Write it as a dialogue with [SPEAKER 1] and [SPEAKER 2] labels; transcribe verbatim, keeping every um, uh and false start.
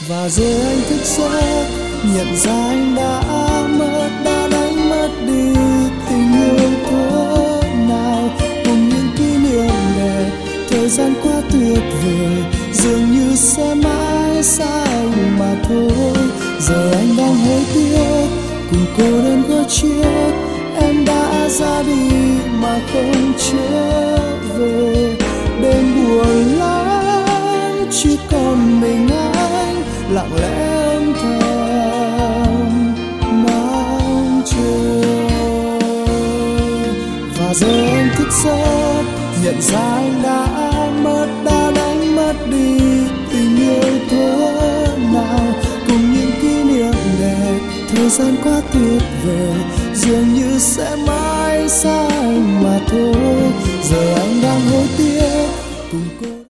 [SPEAKER 1] Và rồi anh thức giấc nhận ra anh đã mất, đã đánh mất đi tình yêu thuở nào, cùng những kỷ niệm đẹp. Thời gian quá tuyệt vời, dường như sẽ mãi xa anh mà thôi. Giờ anh đang hối tiếc, cùng cô đơn có chiếc em đã ra đi mà không trở về. Đêm buồn lắm, chỉ còn mình anh lặng lẽ âm thầm mong chờ. Và giờ anh thức giấc nhận ra anh đã mất, đã đánh mất đi tình yêu thuở nào, cùng những kỷ niệm đẹp. Thời gian quá tuyệt vời, dường như sẽ mãi xa anh mà thôi. Giờ anh đang hối tiếc cùng cô